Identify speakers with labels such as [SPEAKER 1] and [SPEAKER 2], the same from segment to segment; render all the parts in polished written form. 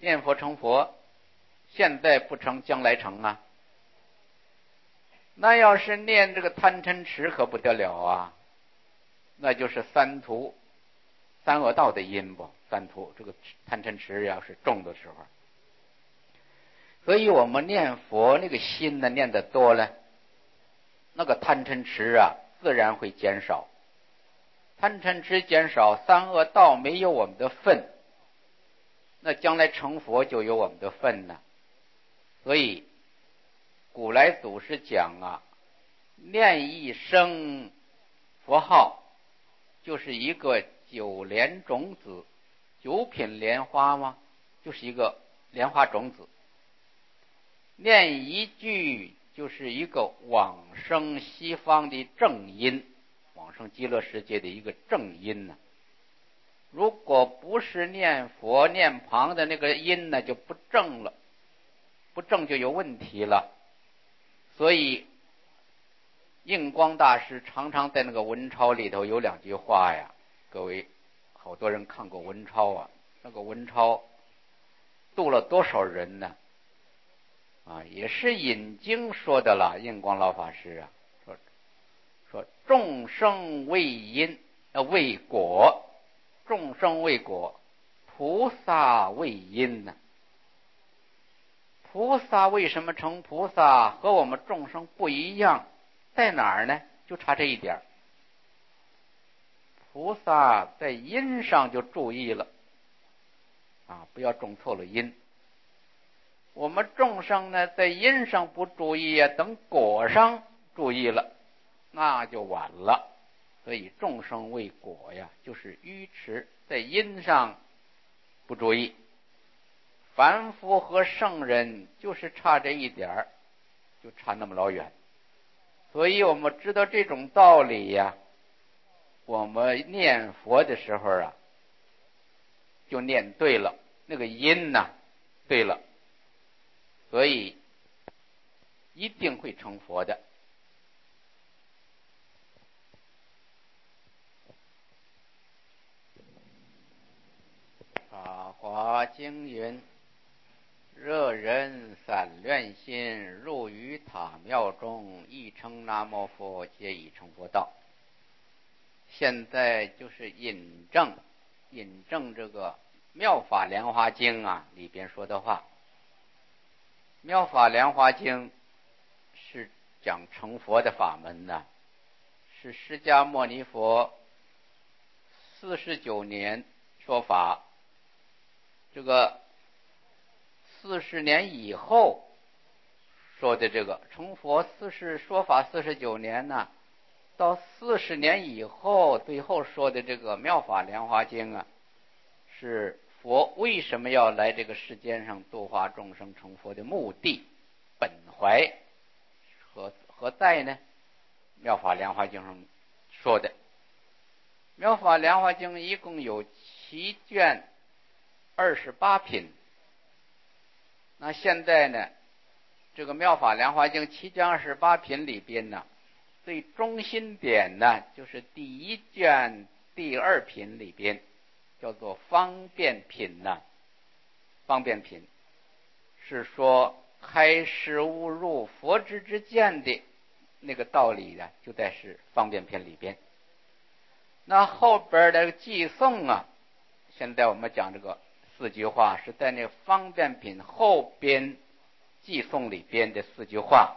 [SPEAKER 1] 念佛成佛，现在不成，将来成啊。那要是念这个贪嗔痴可不得了啊，那就是三途三恶道的因不？三途这个贪嗔痴要是重的时候，所以我们念佛那个心呢，念得多了，那个贪嗔痴啊自然会减少。贪嗔痴减少，三恶道没有我们的份，那将来成佛就有我们的份呢。所以古来祖师讲啊，念一声佛号就是一个九莲种子，九品莲花吗？就是一个莲花种子。念一句就是一个往生西方的正因，往生极乐世界的一个正因呢。如果不是念佛念旁的那个因呢，就不正了，不正就有问题了。所以印光大师常常在那个文钞里头有两句话呀，各位好多人看过文钞啊，那个文钞度了多少人呢？啊，也是引经说的了。印光老法师啊，说众生为因，为果，众生为果，菩萨为因呢。菩萨为什么成菩萨和我们众生不一样？在哪儿呢？就差这一点。菩萨在因上就注意了啊，不要种错了因。我们众生呢，在因上不注意啊，等果上注意了，那就晚了。所以众生为果呀，就是愚痴，在因上不注意。凡夫和圣人就是差这一点，就差那么老远。所以我们知道这种道理呀，我们念佛的时候啊，就念对了，那个因呢，对了，所以一定会成佛的。法华经云：热人散乱心，入于塔庙中，一称南无佛，皆已成佛道。现在就是引证这个妙法莲华经啊里边说的话。妙法莲华经是讲成佛的法门呢，是释迦牟尼佛49年说法，这个40年以后说的这个成佛说法49年呢，到40年以后最后说的这个妙法莲华经啊，是佛为什么要来这个世间上度化众生成佛的目的本怀何在呢？妙法莲华经上说的。妙法莲华经一共有7卷28品。那现在呢，这个妙法莲华经7卷28品里边呢，最中心点呢，就是第1卷第2品里边叫做方便品呢。方便品是说开示悟入佛之见的那个道理呢，就在是方便品里边。那后边的寄颂啊，现在我们讲这个4句话是在那方便品后边寄颂里边的4句话，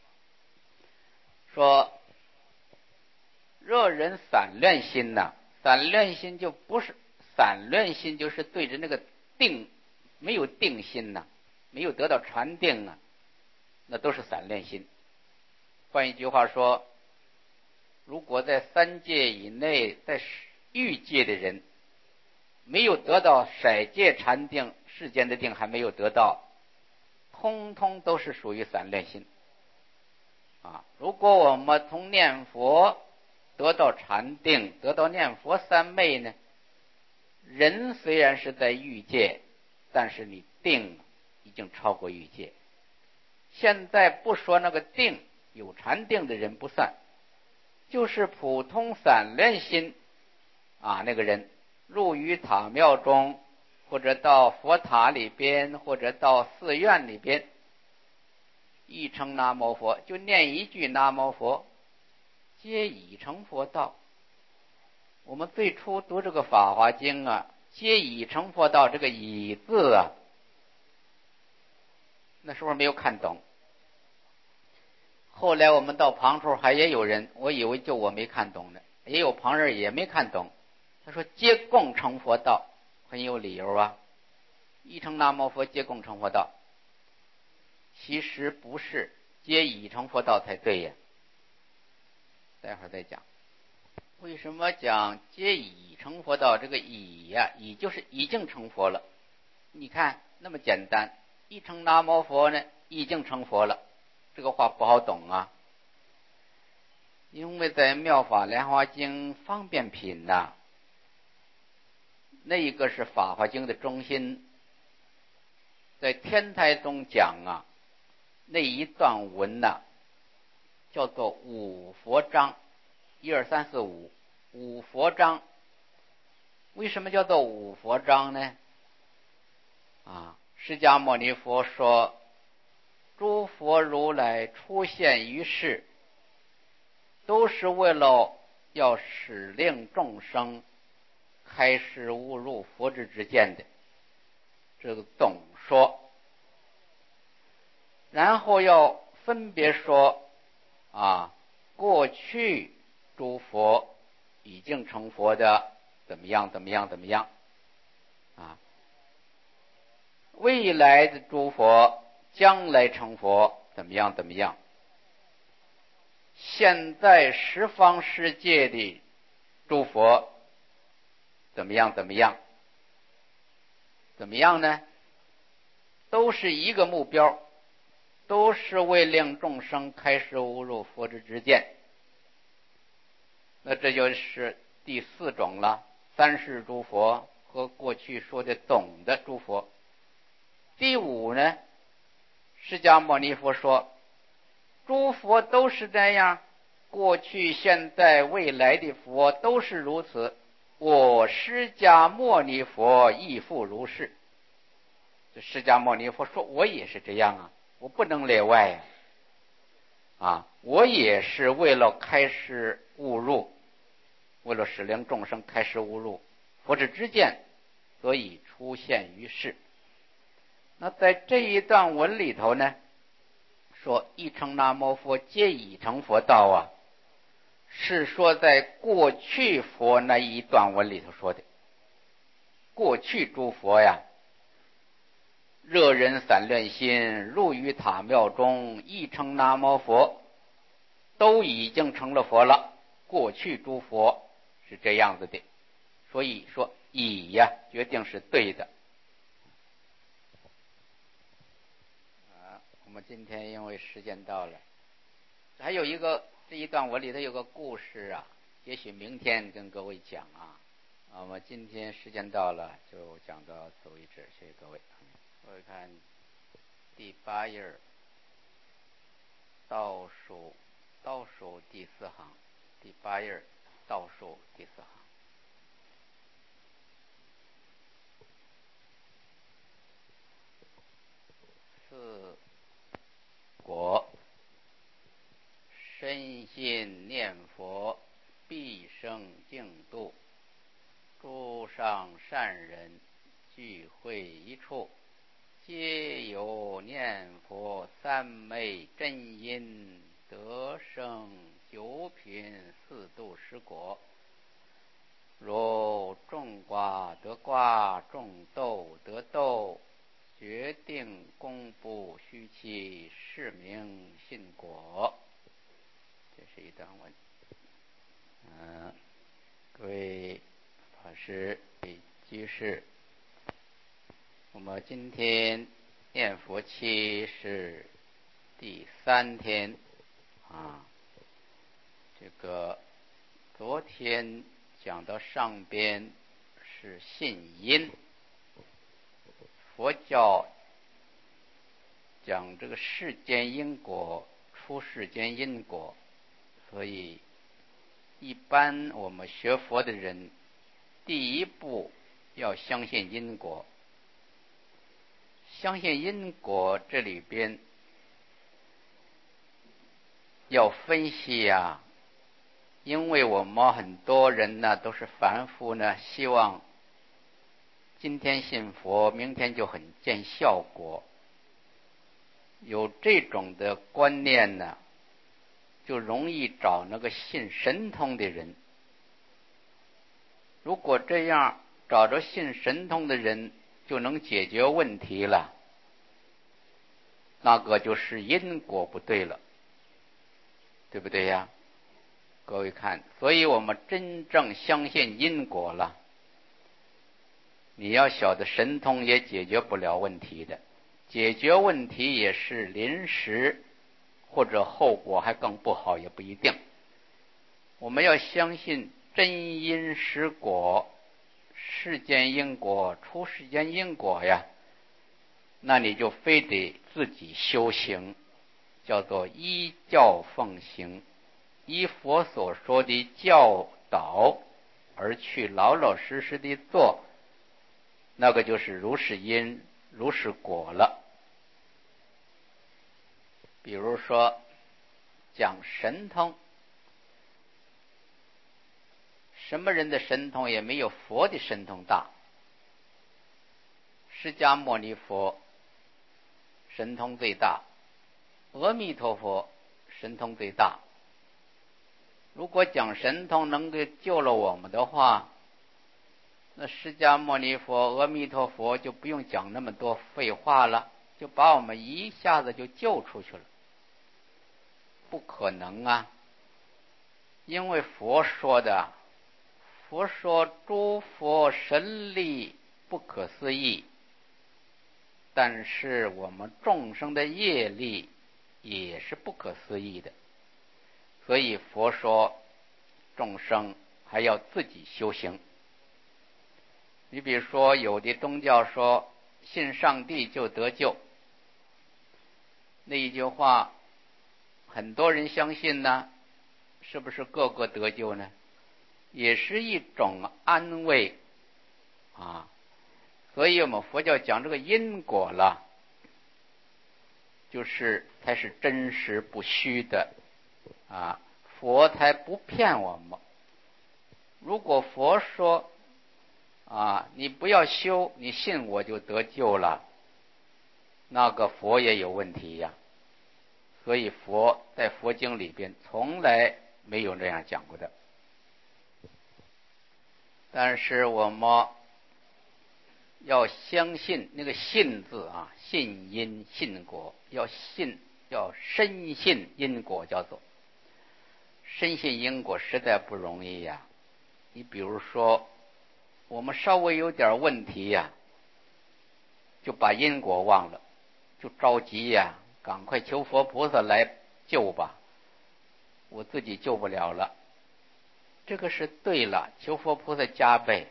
[SPEAKER 1] 说热人散乱心呐，散乱心就不是散乱心，就是对着那个定没有定心呐，没有得到禅定啊，那都是散乱心。换一句话说，如果在3界以内，在欲界的人没有得到色界禅定，世间的定还没有得到，通通都是属于散乱心啊。如果我们从念佛得到禅定，得到念佛三昧呢，人虽然是在欲界，但是你定已经超过欲界。现在不说那个定，有禅定的人不算，就是普通散乱心啊，那个人入于塔庙中或者到佛塔里边，或者到寺院里边，一称南无佛，就念一句南无佛，皆已成佛道。我们最初读这个《法华经》啊，皆已成佛道，这个已字啊，那时候没有看懂。后来我们到旁处还也有人，我以为就我没看懂呢，也有旁人也没看懂。他说皆共成佛道，很有理由啊。一称南无佛，皆共成佛道。其实不是，皆已成佛道才对呀。待会儿再讲。为什么讲皆已成佛道？这个已呀，已就是已经成佛了。你看那么简单，一称南无佛呢，已经成佛了。这个话不好懂啊，因为在妙法莲华经方便品呐，那一个是法华经的中心。在天台中讲啊，那一段文呐，叫做五佛章，1、2、3、4、5，五佛章。为什么叫做五佛章呢？释迦牟尼佛说，诸佛如来出现于世，都是为了要使令众生开示悟入佛智之见的，这个总说。然后要分别说过去诸佛已经成佛的怎么样怎么样怎么样未来的诸佛将来成佛怎么样怎么样，现在十方世界的诸佛怎么样怎么样，怎么样呢？都是一个目标，都是为令众生开示悟入佛智之见。那这就是第4种了，三世诸佛和过去说的总的诸佛。第5呢，释迦牟尼佛说，诸佛都是这样，过去现在未来的佛都是如此，我释迦牟尼佛亦复如是。这释迦牟尼佛说，我也是这样啊，我不能例外我也是为了开示悟入，为了使令众生开示悟入佛智之见，所以出现于世。那在这一段文里头呢，说一称南无佛，皆已成佛道是说在过去佛那一段文里头说的。过去诸佛呀，热人散乱心，入于塔庙中，一称南无佛，都已经成了佛了。过去诸佛是这样子的，所以说已呀，决定是对的。我们今天因为时间到了，还有一个这一段文里头有个故事也许明天跟各位讲我们今天时间到了，就讲到此为止，谢谢各位。各位看第8页倒数第4行，第8页倒数第4行。四果深信念佛，必生净土，诸上善人聚会一处，皆有念佛三昧真因，得生9品4度10果。如种瓜得瓜，种豆得豆，决定公布虚期，是名信果。这是一段文。各位法师、居士，我们今天念佛期是第3天这个昨天讲到上边是信因，佛教讲这个世间因果，出世间因果，所以一般我们学佛的人第一步要相信因果， 相信因果这里边要分析呀，因为我们很多人呢都是凡夫呢，希望今天信佛，明天就很见效果。有这种的观念呢，就容易找那个信神通的人。如果这样找着信神通的人就能解决问题了，那个就是因果不对了，对不对呀？各位看，所以我们真正相信因果了，你要晓得神通也解决不了问题的，解决问题也是临时，或者后果还更不好也不一定。我们要相信真因实果，世间因果出世间因果呀，那你就非得自己修行，叫做依教奉行，依佛所说的教导而去老老实实的做，那个就是如是因如是果了。比如说讲神通，什么人的神通也没有佛的神通大。释迦牟尼佛神通最大，阿弥陀佛神通最大。如果讲神通能够救了我们的话，那释迦牟尼佛、阿弥陀佛就不用讲那么多废话了，就把我们一下子就救出去了。不可能啊，因为佛说的，佛说诸佛神力不可思议，但是我们众生的业力也是不可思议的，所以佛说众生还要自己修行。你比如说有的宗教说信上帝就得救，那一句话很多人相信呢，是不是个个得救呢？也是一种安慰啊。所以我们佛教讲这个因果了，就是才是真实不虚的啊，佛才不骗我们。如果佛说啊，你不要修，你信我就得救了，那个佛也有问题呀。所以佛在佛经里边从来没有这样讲过的。但是我们要相信那个信字啊，信因信果，要信，要深信因果，叫做深信因果，实在不容易呀。你比如说我们稍微有点问题呀，就把因果忘了，就着急呀，赶快求佛菩萨来救吧，我自己救不了了。这个是对了，求佛菩萨加倍。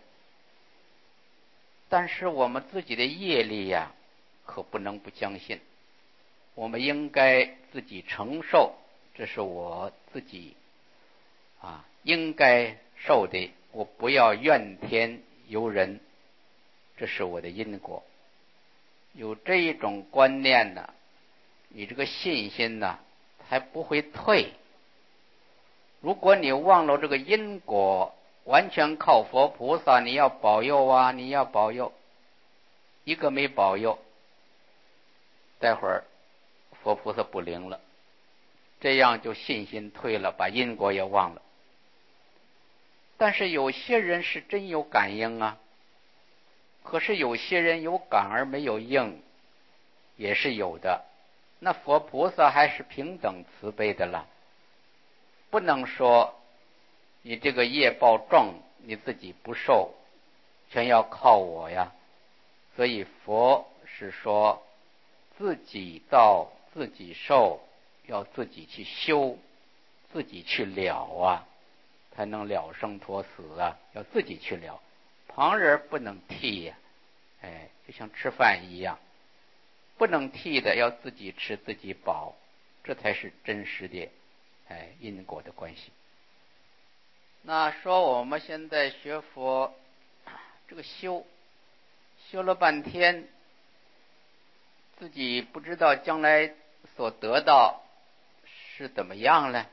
[SPEAKER 1] 但是我们自己的业力呀，可不能不相信，我们应该自己承受，这是我自己应该受的，我不要怨天尤人，这是我的因果。有这一种观念呢，你这个信心呢才不会退。如果你忘了这个因果，完全靠佛菩萨，你要保佑啊，你要保佑，一个没保佑，待会儿佛菩萨不灵了，这样就信心退了，把因果也忘了。但是有些人是真有感应啊，可是有些人有感而没有应，也是有的。那佛菩萨还是平等慈悲的了，不能说你这个业报重，你自己不受，全要靠我呀。所以佛是说自己造自己受，要自己去修，自己去了啊，才能了生脱死啊，要自己去了，旁人不能替呀。就像吃饭一样，不能替的，要自己吃自己饱，这才是真实的因果的关系。那说我们现在学佛，这个修了半天， 自己不知道将来所得到是怎么样呢？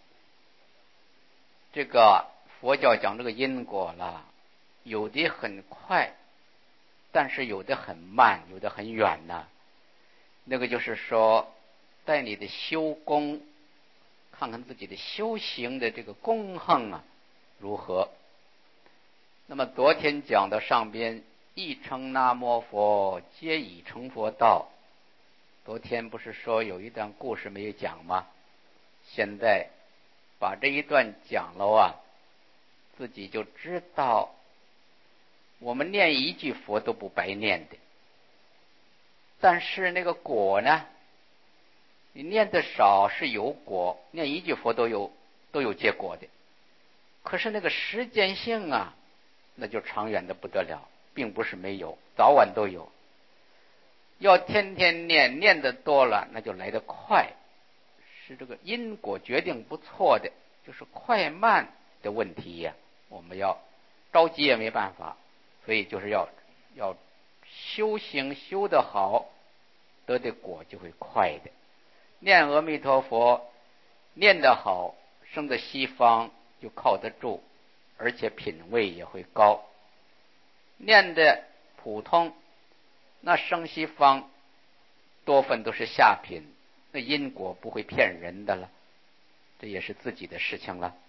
[SPEAKER 1] 这个佛教讲这个因果了，有的很快，但是有的很慢，有的很远呢。那个就是说，在你的修功，看看自己的修行的这个功行啊如何。那么昨天讲到上边，一称南无佛，皆已成佛道。昨天不是说有一段故事没有讲吗？现在把这一段讲了啊，自己就知道，我们念一句佛都不白念的。但是那个果呢，你念的少是有果，念一句佛都有结果的。可是那个时间性啊，那就长远的不得了，并不是没有，早晚都有。要天天念，念的多了，那就来得快，是这个因果决定不错的，就是快慢的问题呀。我们要着急也没办法，所以就是要修行修得好，得的果就会快的。念阿弥陀佛，念得好，生的西方就靠得住，而且品位也会高。念的普通，那生西方多分都是下品，那因果不会骗人的了，这也是自己的事情了。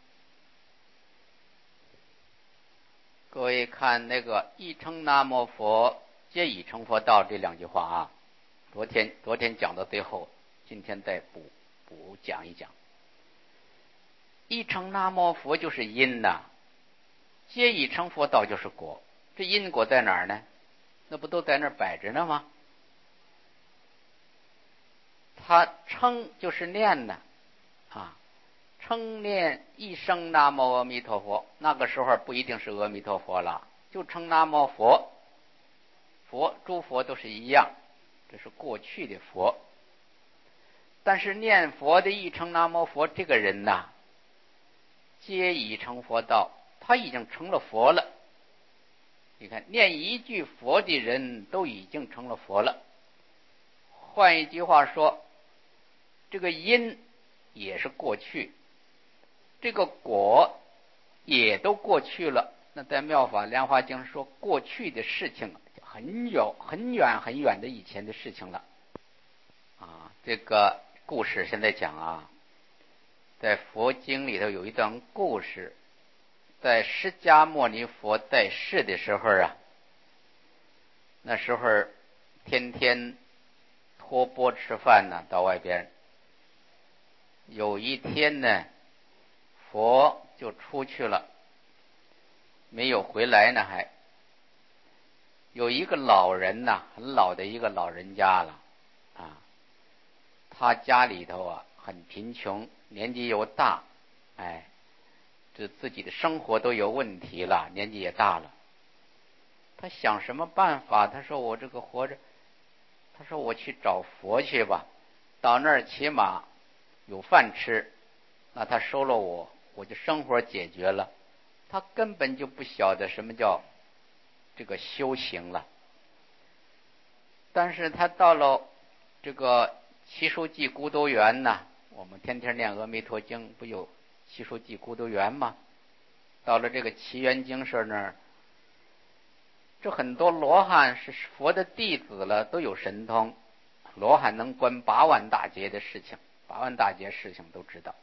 [SPEAKER 1] 各位看那个一称南无佛，皆已成佛道这两句话啊，昨天讲到最后，今天再补讲一讲。一称南无佛就是因呐，皆已成佛道就是果。这因果在哪儿呢？那不都在那儿摆着呢吗？他称就是念呢，称念一声南无阿弥陀佛，那个时候不一定是阿弥陀佛了，就称南无佛。诸佛都是一样，这是过去的佛。但是念佛的一称南无佛这个人呐，皆已成佛道，他已经成了佛了。你看，念一句佛的人都已经成了佛了。换一句话说，这个因也是过去，这个果也都过去了。那在《妙法莲华经》说，过去的事情很远的以前的事情了。这个故事现在讲啊，在佛经里头有一段故事，在释迦牟尼佛在世的时候啊，那时候天天托钵吃饭呢，到外边。有一天呢，佛就出去了，没有回来呢。还有一个老人呐，很老的一个老人家了他家里头啊很贫穷，年纪又大，这自己的生活都有问题了，年纪也大了。他想什么办法？他说我这个活着，他说我去找佛去吧，到那儿起码有饭吃，那他收了我就生活解决了。他根本就不晓得什么叫这个修行了。但是他到了这个祇树记孤独园呢，我们天天念阿弥陀经，不有祇树记孤独园吗？到了这个祇园精舍那儿，这很多罗汉是佛的弟子了，都有神通。罗汉能观8万大劫的事情，8万大劫事情都知道。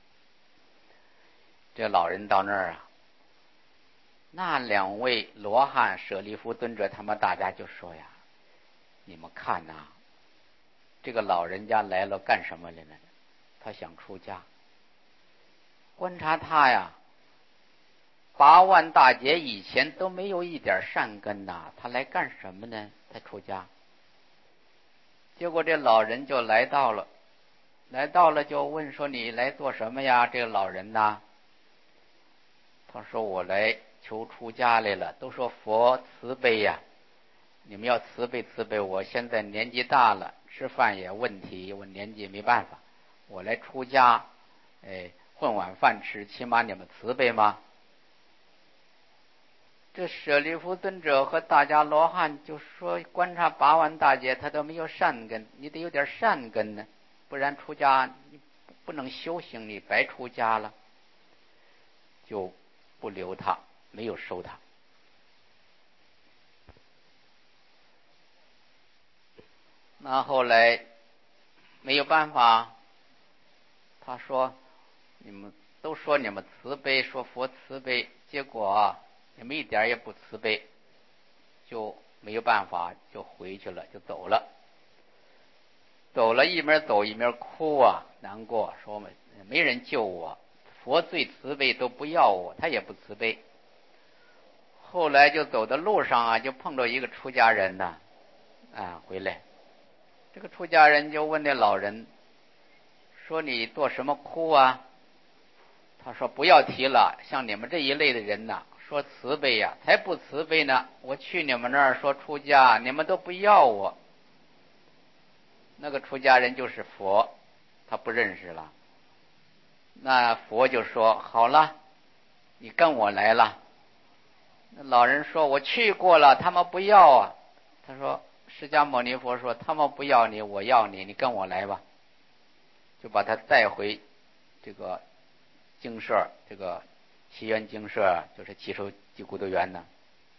[SPEAKER 1] 这老人到那儿啊，那2位罗汉舍利弗尊者他们大家就说呀，你们看呐，这个老人家来了干什么来了？他想出家。观察他呀，8万大劫以前都没有一点善根呐，他来干什么呢？他出家。结果这老人就来到了就问说，你来做什么呀？这个老人呐，他说我来求出家来了。都说佛慈悲呀，你们要慈悲，我现在年纪大了，吃饭也问题，我年纪没办法，我来出家，混碗饭吃，起码你们慈悲吗？ 这舍利弗尊者和大家罗汉就说，观察八万大劫，他都没有善根，你得有点善根呢，不然出家你不能修行，你白出家了，就不留他，没有收他。那后来没有办法，他说你们都说你们慈悲，说佛慈悲，结果你们一点也不慈悲，就没有办法，就回去了，就走了。走了，一面走一面哭啊，难过，说我们没人救我，佛最慈悲都不要我，他也不慈悲。后来就走的路上啊，就碰到一个出家人呢，回来，这个出家人就问那老人说：“你做什么哭啊？”他说：“不要提了，像你们这一类的人呐，说慈悲呀，才不慈悲呢！我去你们那儿说出家，你们都不要我。”那个出家人就是佛，他不认识了。那佛就说：“好了，你跟我来了。”那老人说：“我去过了，他们不要啊。”他说：“释迦牟尼佛说，他们不要你，我要你，你跟我来吧。”就把他带回这个精舍，这个祇园精舍，就是祈寿济孤独园呢。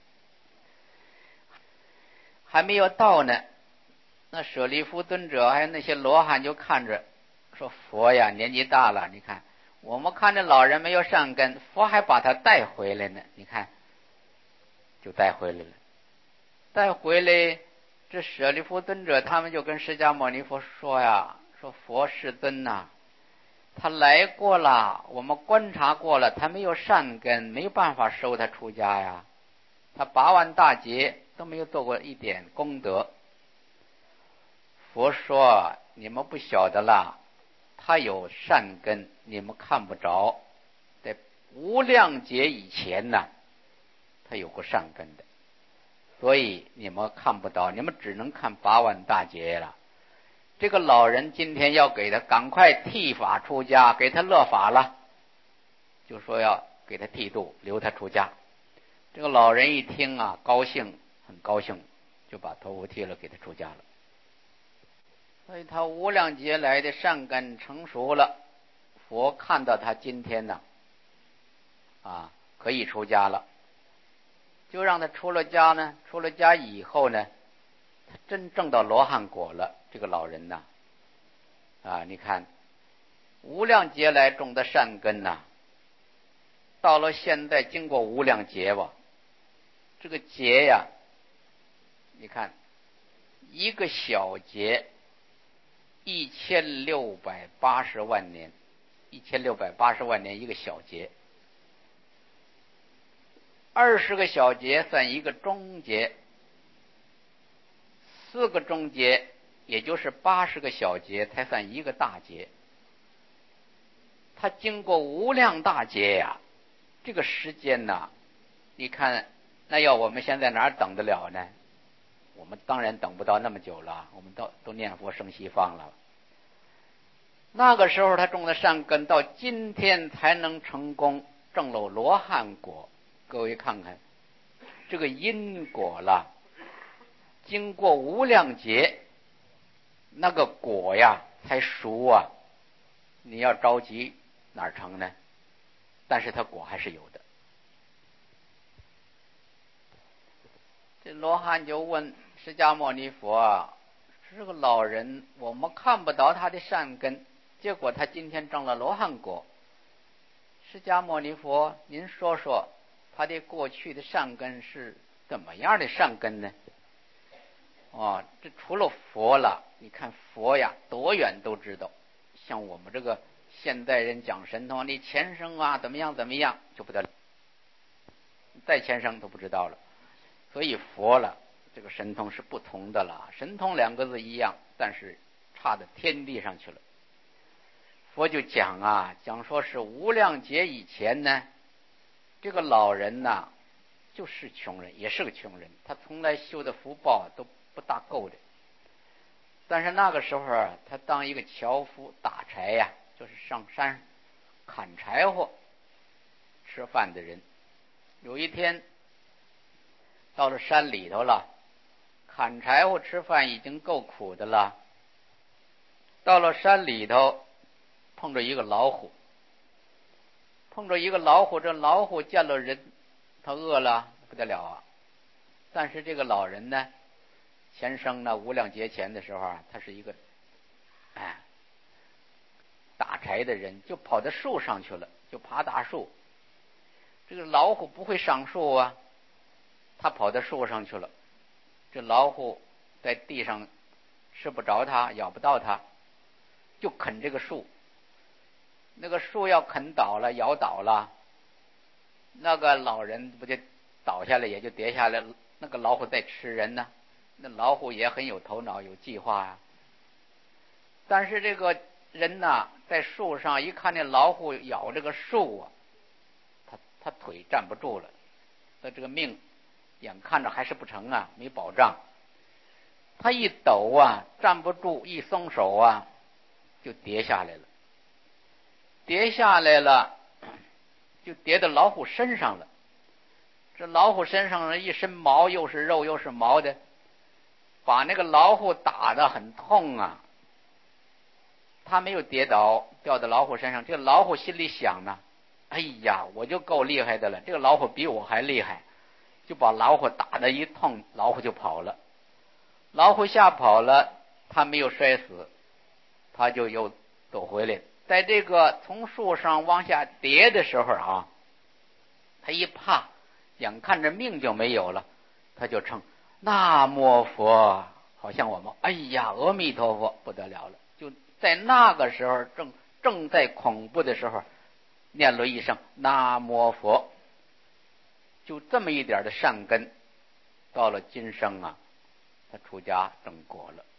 [SPEAKER 1] 还没有到呢，那舍利弗尊者还有那些罗汉就看着说：“佛呀，年纪大了，你看我们看着老人没有善根，佛还把他带回来呢，你看，就带回来了。带回来，这舍利弗尊者他们就跟释迦牟尼佛说呀，说佛世尊呐，他来过了，我们观察过了，他没有善根，没有办法收他出家呀。他八万大劫都没有做过一点功德。佛说：“你们不晓得啦，他有善根，你们看不着。在无量劫以前呢，他有过善根的，所以你们看不到，你们只能看八万大劫了。这个老人今天要给他赶快剃发出家，给他乐法了，就说要给他剃度，留他出家。”这个老人一听啊，高兴，很高兴，就把头发剃了，给他出家了。所以他无量劫来的善根成熟了，佛看到他今天呢，可以出家了，就让他出了家呢。出了家以后呢，他真正到罗汉果了。这个老人呐，你看无量劫来种的善根呐，到了现在经过无量劫吧，这个劫呀，你看一个小劫1680万年，1680万年一个小劫，20个小劫算一个中劫，4个中劫，也就是80个小劫才算一个大劫。他经过无量大劫呀，这个时间呢，你看那要我们现在哪儿等得了呢？我们当然等不到那么久了，我们都念佛升西方了。那个时候他种的善根，到今天才能成功证了罗汉果。各位看看这个因果了，经过无量劫，那个果呀才熟啊。你要着急哪儿成呢？但是他果还是有的。这罗汉就问释迦牟尼佛：“这个老人我们看不到他的善根，结果他今天证了罗汉果。释迦牟尼佛，您说说他的过去的善根是怎么样的善根呢？”这除了佛了，你看佛呀，多远都知道。像我们这个现代人讲神通，你前生怎么样怎么样就不得了，再前生都不知道了。所以佛了，这个神通是不同的了。神通2个字一样，但是差到天地上去了。佛就讲说是无量劫以前呢，这个老人呐，就是穷人，也是个穷人，他从来修的福报都不大够的。但是那个时候他当一个樵夫打柴呀，就是上山砍柴火吃饭的人。有一天到了山里头了，砍柴火吃饭已经够苦的了，到了山里头碰着一个老虎，这老虎见了人，他饿了不得了啊。但是这个老人呢，前生呢无量劫前的时候啊，他是一个打柴的人，就跑到树上去了，就爬大树。这个老虎不会上树啊，他跑到树上去了，这老虎在地上吃不着它，咬不到它，就啃这个树。那个树要啃倒了，咬倒了，那个老人不就倒下来，也就跌下来了。那个老虎在吃人呢，那老虎也很有头脑，有计划啊。但是这个人呢，在树上一看见老虎咬这个树啊，他腿站不住了，他这个命眼看着还是不成啊，没保障。他一抖啊，站不住，一松手啊，就跌下来了。跌下来了，就跌到老虎身上了。这老虎身上一身毛，又是肉又是毛的，把那个老虎打得很痛啊。他没有跌倒，掉到老虎身上。这个老虎心里想呢，哎呀，我就够厉害的了，这个老虎比我还厉害，就把老虎打得一通，老虎就跑了。老虎吓跑了，他没有摔死，他就又走回来。在这个从树上往下跌的时候啊，他一怕，眼看着命就没有了，他就称南无佛，好像我们哎呀阿弥陀佛，不得了了。就在那个时候，正在恐怖的时候，念了一声南无佛，就这么一点的善根，到了今生啊，他出家正果了。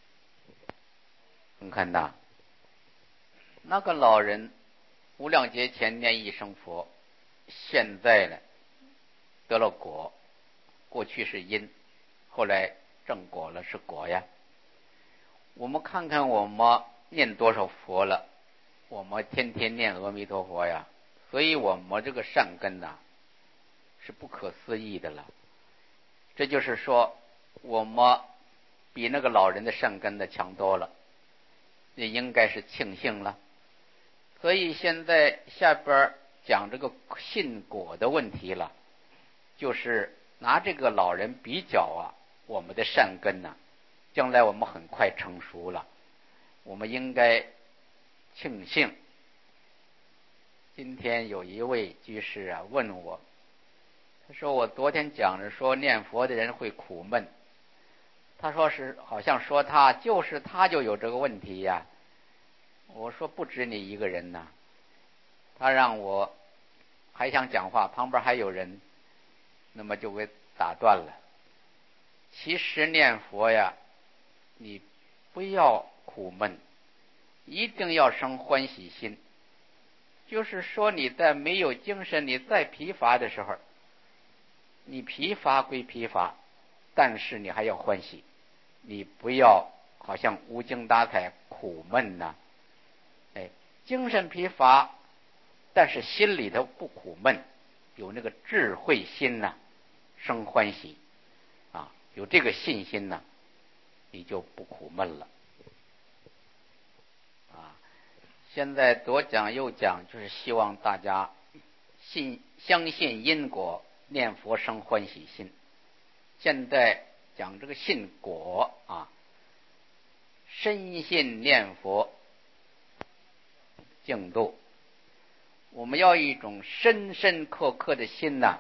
[SPEAKER 1] 你看呐，那个老人无量劫前念一声佛，现在呢得了果，过去是因，后来正果了是果呀。我们看看我们念多少佛了，我们天天念阿弥陀佛呀，所以我们这个善根呐是不可思议的了。这就是说我们比那个老人的善根的强多了，也应该是庆幸了。所以现在下边讲这个信果的问题了，就是拿这个老人比较啊，我们的善根呢，将来我们很快成熟了，我们应该庆幸。今天有一位居士啊问我，他说我昨天讲着说念佛的人会苦闷，他说是好像说他就有这个问题呀。我说不止你一个人呐，他让我还想讲话，旁边还有人，那么就给打断了。其实念佛呀，你不要苦闷，一定要生欢喜心。就是说你在没有精神，你再疲乏的时候，你疲乏归疲乏，但是你还要欢喜，你不要好像无精打采苦闷呐。精神疲乏，但是心里头不苦闷，有那个智慧心呐，生欢喜啊，有这个信心呐，你就不苦闷了啊。现在左讲右讲，就是希望大家相信因果，念佛生欢喜心。现在讲这个信果啊，深信念佛净土，我们要一种深深刻刻的心呐。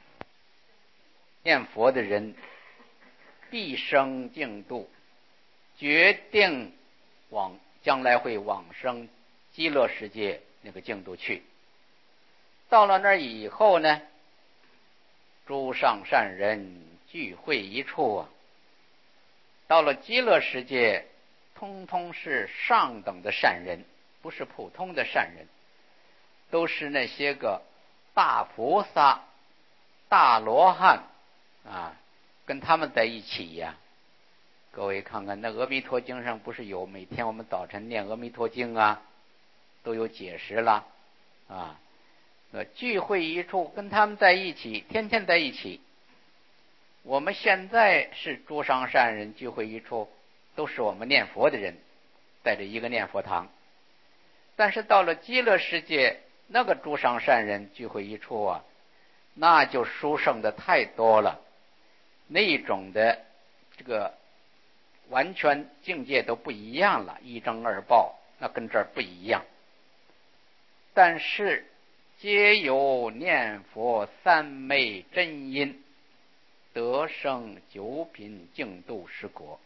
[SPEAKER 1] 念佛的人必生净土，决定将来会往生极乐世界那个净土去。到了那儿以后呢，诸上善人聚会一处啊，到了极乐世界，通通是上等的善人，不是普通的善人，都是那些个大菩萨、大罗汉啊，跟他们在一起呀。各位看看，那阿弥陀经上不是有每天我们早晨念阿弥陀经啊，都有解释了啊。聚会一处，跟他们在一起，天天在一起， 我们现在是诸上善人聚会一处，都是我们念佛的人，带着一个念佛堂。但是到了极乐世界，那个诸上善人聚会一处啊，那就殊胜的太多了，那一种的这个完全境界都不一样了，一正二报，那跟这儿不一样。但是皆有念佛三昧真因，得生九品净土十国。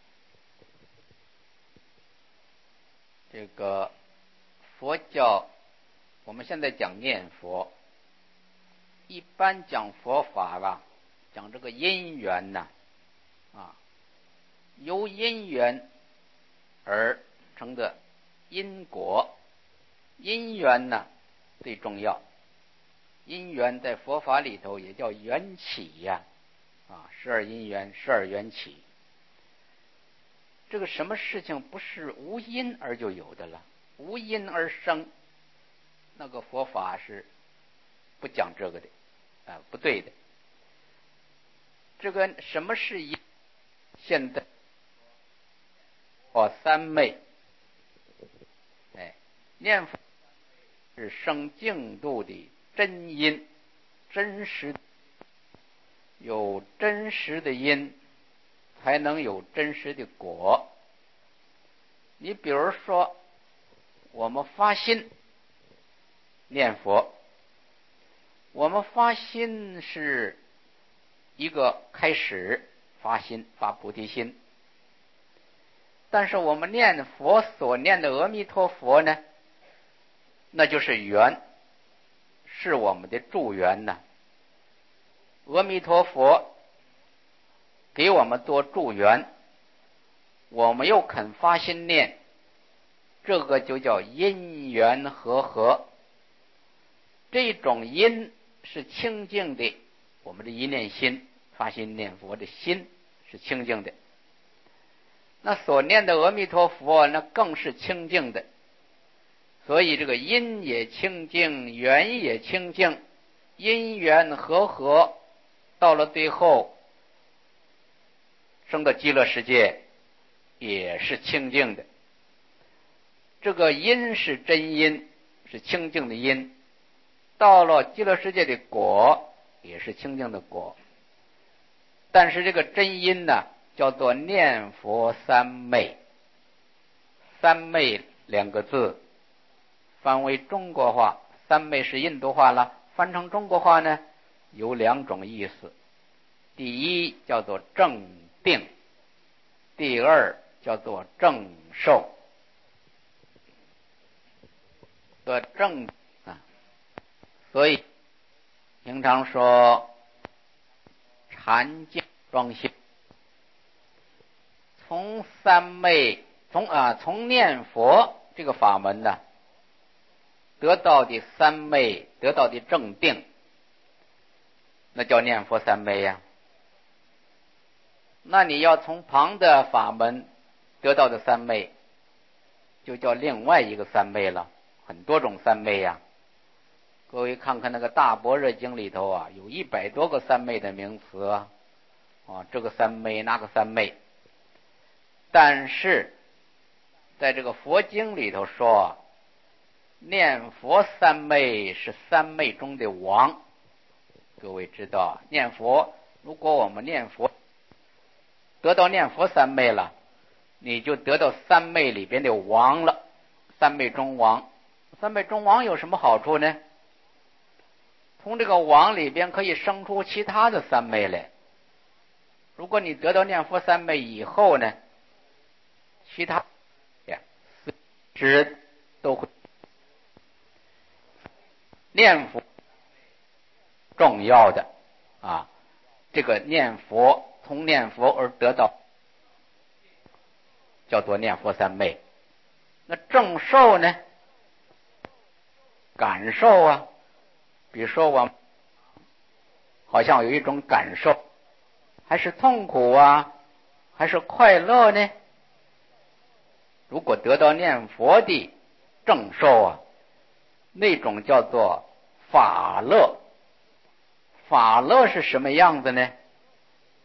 [SPEAKER 1] 这个佛教我们现在讲念佛，一般讲佛法吧，讲这个因缘呐，由因缘而成的因果。因缘呢最重要，因缘在佛法里头也叫缘起呀，十二因缘，十二缘起。这个什么事情不是无因而就有的了？无因而生，那个佛法是不讲这个的，不对的。这个什么是因？现在三昧，念佛是生净土的真因，真实，有真实的因，才能有真实的果。你比如说，我们发心念佛，我们发心是一个开始，发心发菩提心。但是我们念佛所念的阿弥陀佛呢，那就是缘，是我们的助缘呐。阿弥陀佛给我们做助缘，我们又肯发心念，这个就叫因缘和合。这种因是清净的，我们的一念心，发心念佛的心是清净的。那所念的阿弥陀佛那更是清净的，所以这个因也清净，缘也清净，因缘和合，到了最后升到极乐世界也是清净的。这个因是真因，是清净的因，到了极乐世界的果也是清净的果。但是这个真因呢，叫做念佛三昧。三昧两个字翻为中国话，三昧是印度话了，翻成中国话呢有两种意思。第一叫做正定，第二叫做正受。正所以平常说禅净装修，从三昧从念佛这个法门呢，得到的三昧，得到的正定，那叫念佛三昧呀。那你要从旁的法门得到的三昧，就叫另外一个三昧了，很多种三昧呀。各位看看那个大般若经里头有100多个三昧的名词这个三昧那个三昧。但是在这个佛经里头说，念佛三昧是三昧中的王。各位知道，念佛，如果我们念佛得到念佛三昧了，你就得到三昧里边的王了，三昧中王。三昧中王有什么好处呢？从这个王里边可以生出其他的三昧来。如果你得到念佛三昧以后呢，其他知都会念佛重要的这个念佛，从念佛而得到叫做念佛三昧。那正受呢，感受比如说我好像有一种感受，还是痛苦还是快乐呢？如果得到念佛的正受那种叫做法乐。法乐是什么样子呢？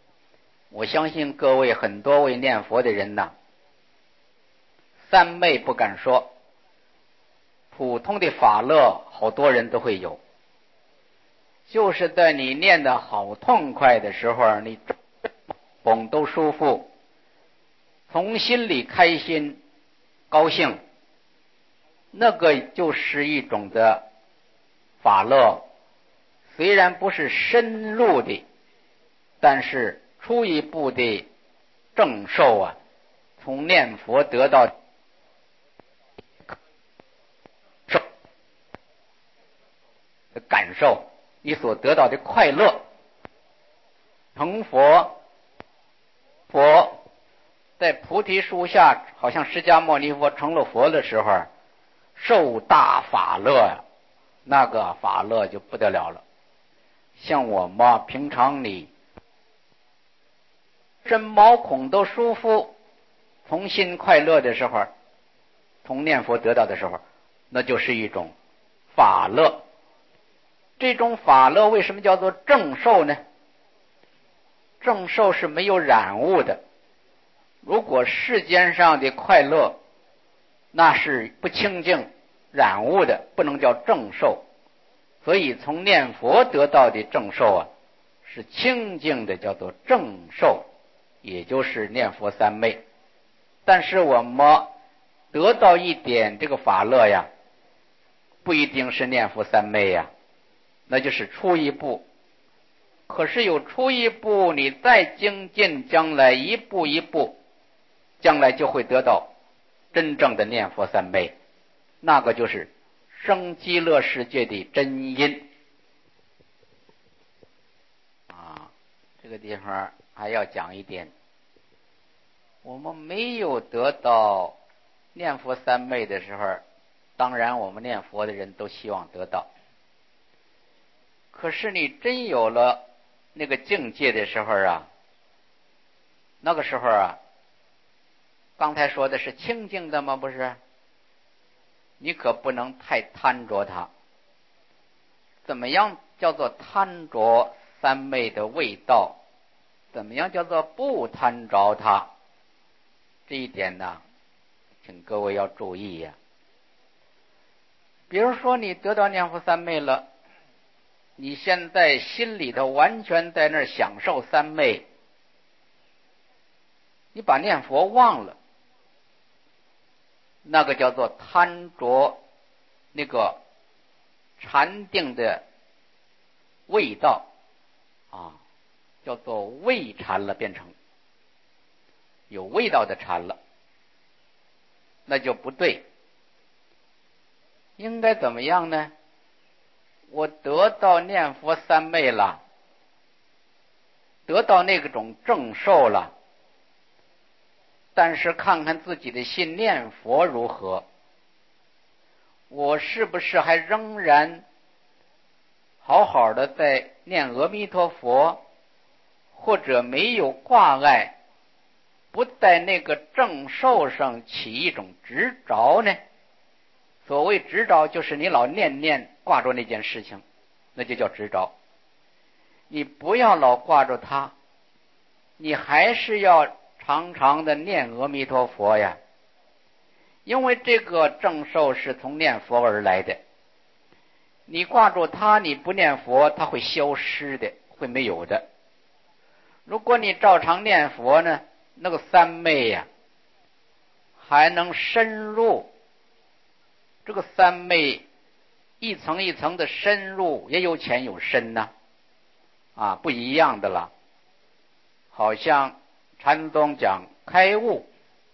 [SPEAKER 1] 我相信各位很多位念佛的人呐，三昧不敢说，普通的法乐好多人都会有，就是在你念得好痛快的时候，你绷都舒服，从心里开心高兴，那个就是一种的法乐，虽然不是深入的，但是初一步的正受啊，从念佛得到感受，你所得到的快乐。成佛在菩提树下，好像释迦牟尼佛成了佛的时候，受大法乐呀，那个法乐就不得了了。像我们平常你身毛孔都舒服，从心快乐的时候，从念佛得到的时候，那就是一种法乐。这种法乐为什么叫做正受呢？正受是没有染污的。如果世间上的快乐那是不清净染污的，不能叫正受。所以从念佛得到的正受啊，是清净的，叫做正受，也就是念佛三昧。但是我们得到一点这个法乐呀，不一定是念佛三昧呀，那就是初一步。可是有初一步，你再精进，将来一步一步，将来就会得到真正的念佛三昧，那个就是生极乐世界的真因啊。这个地方还要讲一点，我们没有得到念佛三昧的时候，当然我们念佛的人都希望得到，可是你真有了那个境界的时候啊，那个时候啊，刚才说的是清净的吗？不是，你可不能太贪着它。怎么样叫做贪着三昧的味道？怎么样叫做不贪着它？这一点呢，请各位要注意呀。比如说你得到念佛三昧了，你现在心里头完全在那儿享受三昧，你把念佛忘了，那个叫做贪着那个禅定的味道啊，叫做味禅了，变成有味道的禅了，那就不对。应该怎么样呢？我得到念佛三昧了，得到那种正受了，但是看看自己的心念佛如何，我是不是还仍然好好的在念阿弥陀佛，或者没有挂碍，不在那个正受上起一种执着呢？所谓执着，就是你老念挂着那件事情，那就叫执着。你不要老挂着它，你还是要常常的念阿弥陀佛呀，因为这个正受是从念佛而来的。你挂住它，你不念佛，它会消失的，会没有的。如果你照常念佛呢，那个三昧呀，还能深入。这个三昧一层一层的深入，也有浅有深呐，不一样的了。好像禅宗讲开悟，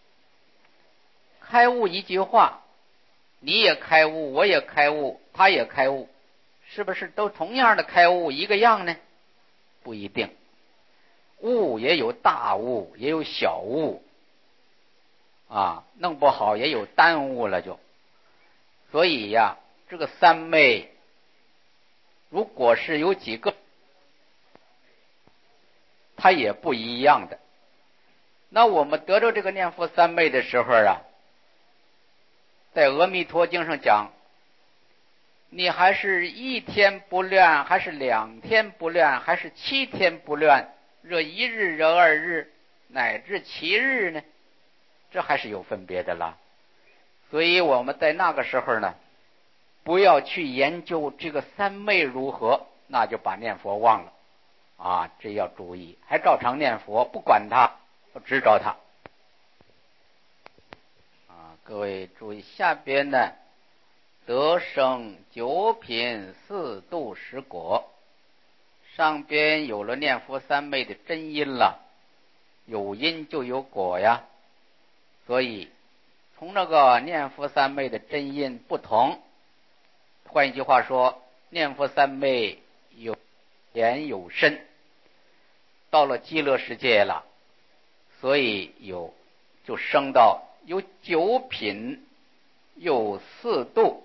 [SPEAKER 1] 开悟一句话，你也开悟，我也开悟，他也开悟，是不是都同样的开悟一个样呢？不一定，悟也有大悟，也有小悟弄不好也有耽误了就。所以呀，这个三昧如果是有几个，它也不一样的。那我们得着这个念佛三昧的时候啊，在阿弥陀经上讲，你还是1天不乱，还是2天不乱，还是7天不乱， 热1日、热2日，乃至7日呢？这还是有分别的啦。所以我们在那个时候呢，不要去研究这个三昧如何，那就把念佛忘了啊，这要注意，还照常念佛，不管它，不执着它啊。各位注意，下边呢，得生9品4度10果，上边有了念佛三昧的真因了，有因就有果呀。所以从那个念佛三昧的真因不同，换一句话说，念佛三昧有浅有深，到了极乐世界了，所以就升到有9品有4度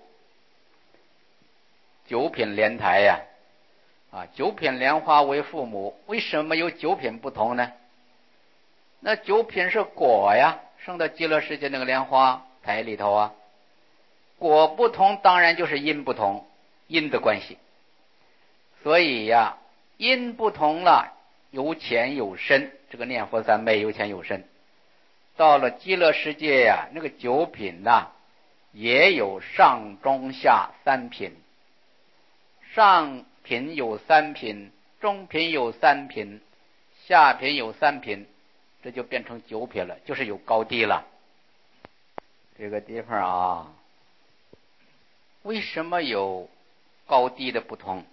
[SPEAKER 1] ，9品莲台呀，9品莲花为父母。为什么有9品不同呢？那9品是果呀，升到极乐世界那个莲花台里头啊，果不同，当然就是因不同，因的关系。所以呀，因不同了，有浅有深，这个念佛三昧有浅有深。到了极乐世界呀，那个9品呐，也有上中下3品，上品有3品，中品有3品，下品有3品，这就变成9品了，就是有高低了。这个地方啊，为什么有高低的不同？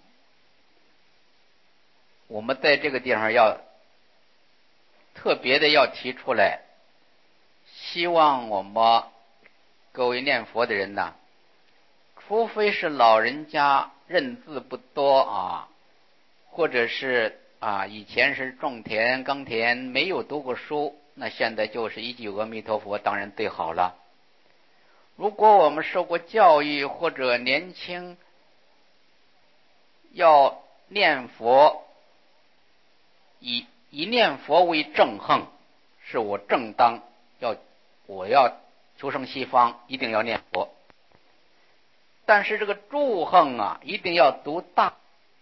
[SPEAKER 1] 我们在这个地方要特别的要提出来，希望我们各位念佛的人呐，除非是老人家认字不多啊，或者是以前是种田耕田没有读过书，那现在就是一句阿弥陀佛当然最好了。如果我们受过教育或者年轻，要念佛，以念佛为正行，是我正当我要求生西方，一定要念佛。但是这个助行啊，一定要读大，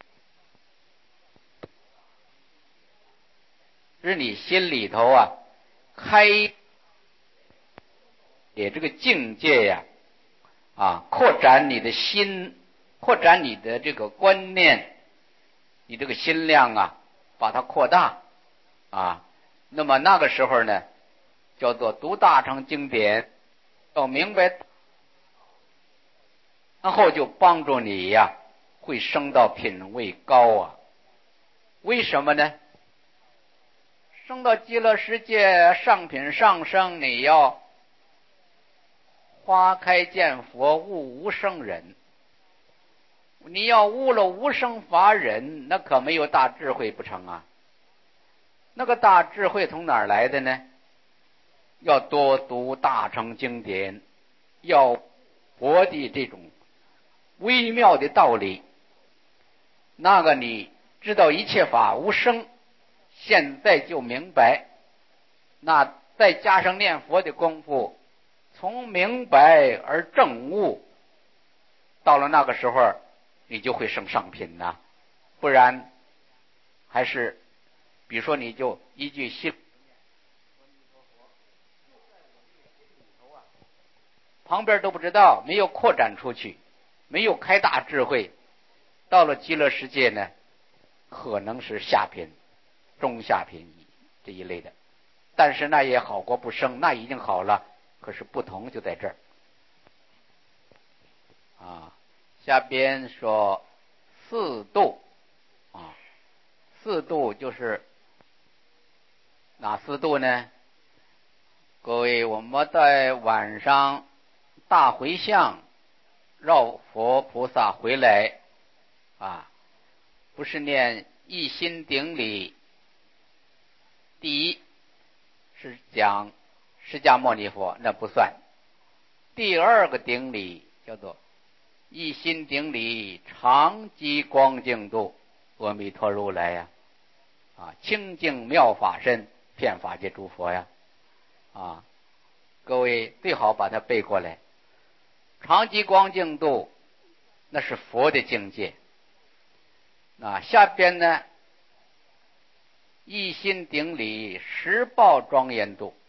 [SPEAKER 1] 使你心里头开也这个境界呀，扩展你的心，扩展你的这个观念，你这个心量把它扩大那么那个时候呢，叫做读大乘经典，要明白，然后就帮助你会升到品位高为什么呢？升到极乐世界上品上升，你要花开见佛，悟无生忍。你要悟了无生法忍，那可没有大智慧不成啊。那个大智慧从哪儿来的呢？要多读大乘经典，要佛的这种微妙的道理。那个你知道一切法无生，现在就明白，那再加上念佛的功夫，从明白而证悟，到了那个时候你就会升上品呐。不然还是比如说你就一句心旁边都不知道，没有扩展出去，没有开大智慧，到了极乐世界呢，可能是下品中下品这一类的，但是那也好过不生，那已经好了。可是不同就在这儿下边说4度4度就是哪4度呢？各位，我们在晚上大回向绕佛菩萨回来不是念一心顶礼，第一是讲释迦牟尼佛，那不算。第二个顶礼叫做一心顶礼常寂光净度阿弥陀如来清净妙法身遍法界诸佛各位最好把它背过来。常寂光净度那是佛的境界下边呢一心顶礼，实报庄严度。